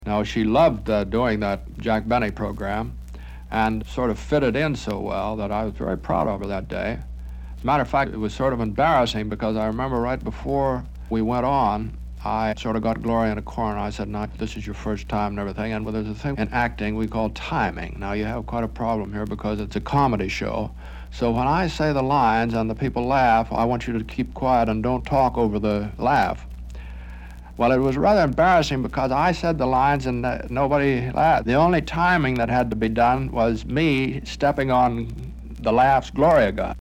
Now, she loved doing that Jack Benny program and sort of fitted in so well that I was very proud of her that day. As a matter of fact, it was sort of embarrassing because I remember right before we went on, I sort of got Gloria in a corner. I said, "Now, this is your first time and everything." And there's a thing in acting we call timing. Now, you have quite a problem here because it's a comedy show. So when I say the lines and the people laugh, I want you to keep quiet and don't talk over the laugh. Well, it was rather embarrassing because I said the lines and nobody laughed. The only timing that had to be done was me stepping on the laughs Gloria got.